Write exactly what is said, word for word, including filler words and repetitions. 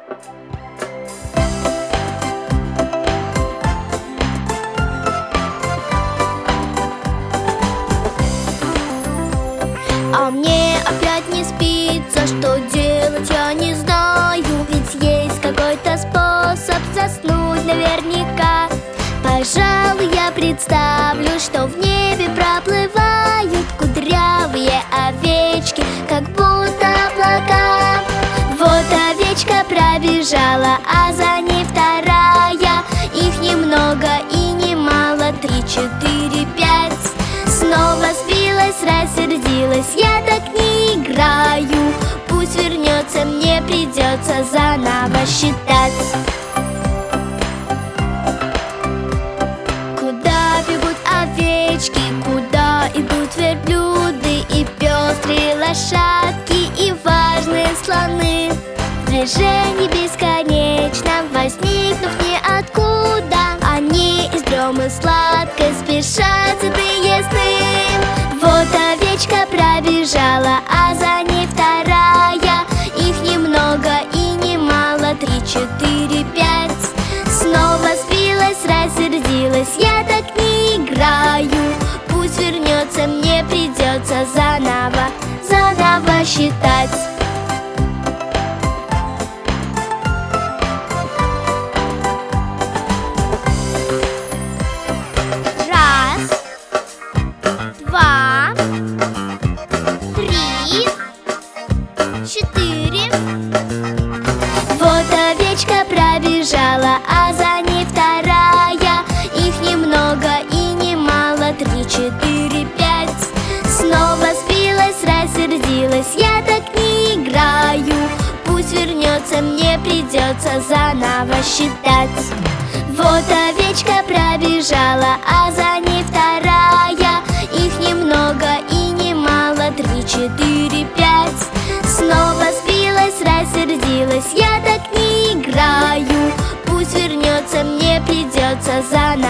А мне опять не спится, что делать я не знаю. Ведь есть какой-то способ заснуть наверняка. Пожалуй, я представлю, что в небе проплывают кудрявые овечки, как будто облака. Вот овечка пробежала, а за ней вторая. Их немного и немало, три, четыре, пять. Снова сбилась, рассердилась, я так не играю. Пусть вернется, мне придется заново считать. Куда бегут овечки, куда идут верблюды, и пестрые лошадки, и важные слоны. В движении бесконечном, возникнув ниоткуда, они из дремы сладкой спешат седые сны. Вот овечка пробежала, а за ней вторая. Их немного и немало, три, четыре, пять. Снова сбилась, рассердилась, я так не играю. Пусть вернется, мне придется заново, заново считать. Два, три, четыре. Вот овечка пробежала, а за ней вторая. Их немного и немало, три, четыре, пять. Снова сбилась, рассердилась, я так не играю. Пусть вернется, мне придется заново считать. Вот овечка пробежала, а за ней вторая. Их немного и немало, три, четыре, пять. Снова сбилась, рассердилась, я так не играю. Пусть вернется, мне придется заново